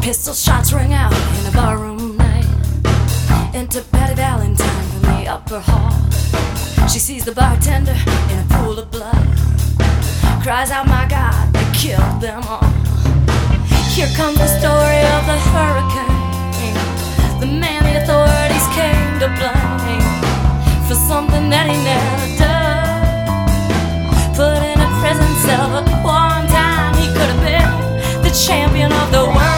Pistol shots ring out in a barroom night. Enter Patty Valentine from the upper hall. She sees the bartender in a pool of blood. Cries out, my God, they killed them all. Here comes the story of the hurricane, the man the authorities came to blame for something that he never done. Put in a prison cell, but one time he could have been the champion of the world.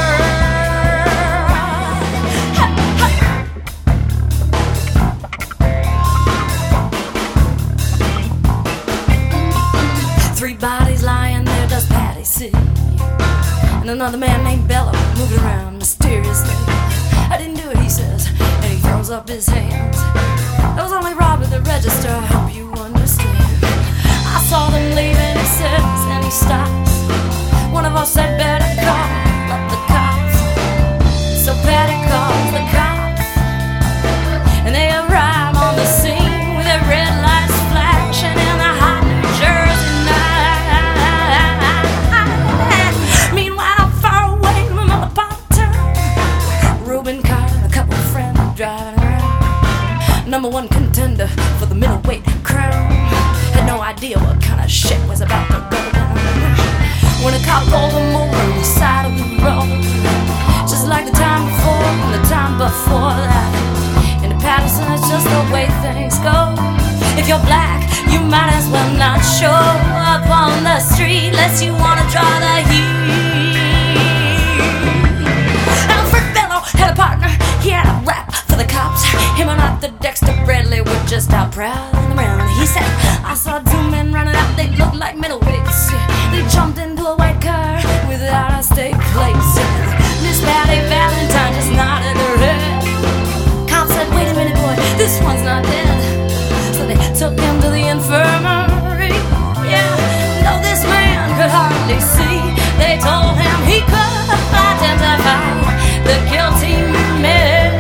Three bodies lying there, does Patty see? And another man named Bello moving around mysteriously. I didn't do it, he says, and he throws up his hands. I was only robbed at the register, I hope you understand. I saw them leaving, he says, and he stops. One of us said, better call up the cops. So Patty calls the cops, and they arrive on the scene with their red lights flashing in the hot New Jersey night. Meanwhile, far away in another part of town, Reuben Carter and a couple of friends driving around. Number one contender for the middleweight crown. Had no idea what kind of shit was about to go down. When a cop pulled him over on the side of the road, just like the time before and the time before that. In Patterson, it's just the way things go. If you're black, you might as well not show up on the street unless you wanna draw the heat. Alfred Bello had a partner, he had a rap for the cops. Him and Arthur Dexter Bradley were just out prowling around. He said, I saw two men running out, they looked like middleweights. They jumped into a white car without a stake place. Miss Patty Valentine just nodded her head. Cop said, wait a minute, boy, this one's not dead. So they took him to the infirmary. Yeah, no, this man could hardly see. They told him he could identify the guilty man.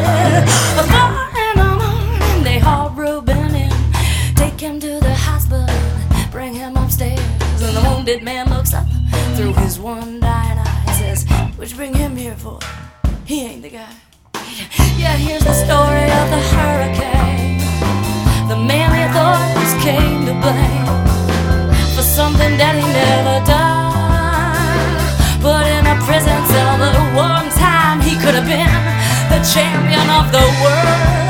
And they hauled Reuben in, take him to the hospital, bring him upstairs. And the wounded man looks up through his one dying eye, says, what'd you bring him here for? He ain't the guy. Yeah, here's the story of the hurricane, the man the authorities came to blame for something that he never done. Put in a prison cell, but one time he could have been the champion of the world.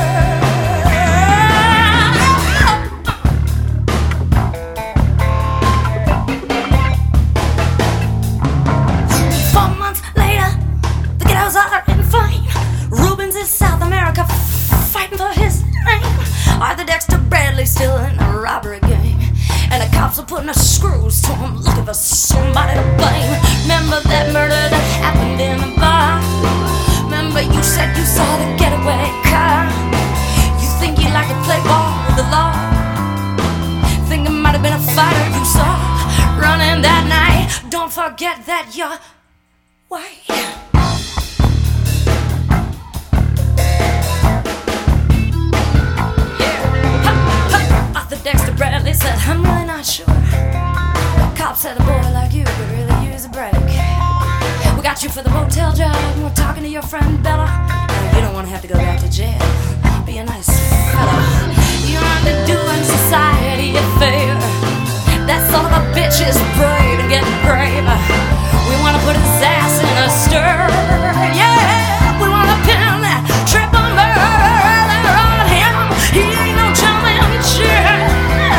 4 months later, the ghettos are in flame. Rubens is South America, fighting for his name. Arthur Dexter Bradley still in a robbery game, and the cops are putting the screws to him, looking for somebody to blame. Remember that murder that happened in a bar? Remember you said you saw the getaway car? You think you'd like to play ball with the law? Think it might have been a fighter you saw running that night? Don't forget that you're white. Dexter Bradley said, I'm really not sure. Cop said a boy like you could really use a break. We got you for the motel job, and we're talking to your friend Bella. You don't want to have to go back to jail. Be a nice fella. You're underdoing society a favor. That son of a bitch is brave and getting braver. We want to put his ass in a stir. Yeah, we want to pin that triple murder on him. He ain't no championship.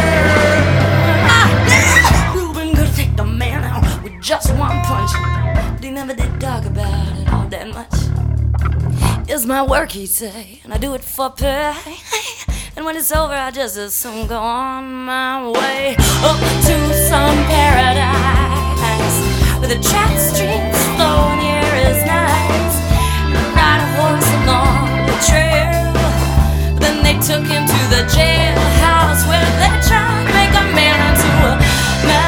Just one punch, but he never did talk about it all that much. It's my work, he'd say, and I do it for pay. And when it's over, I just as soon go on my way up to some paradise where the trout streams flow and the air is nice. Ride a horse along the trail. Then they took him to the jailhouse where they tried to make a man into a man.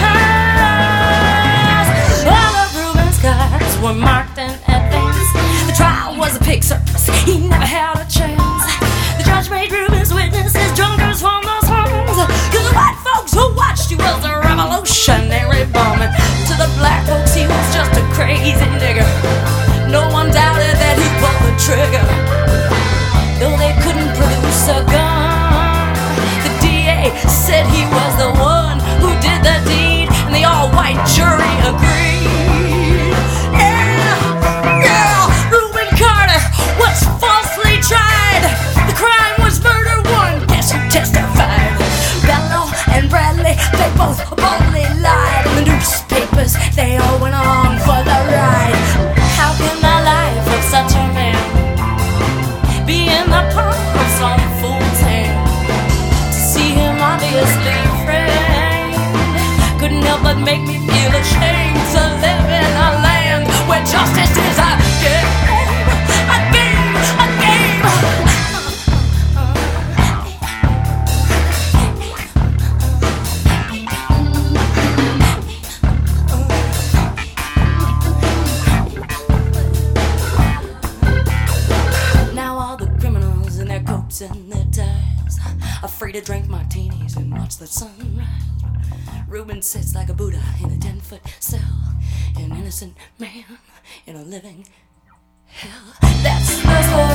Were marked in advance. The trial was a pig circus, he never had a chance. The judge made Rubens witness his drunkards from those homes. Cause the white folks who watched he was a revolutionary bomb, and to the black folks he was just a crazy nigger. free to drink martinis and watch the sunrise. Reuben sits like a Buddha in a 10-foot cell, an innocent man in a living hell. That's the story.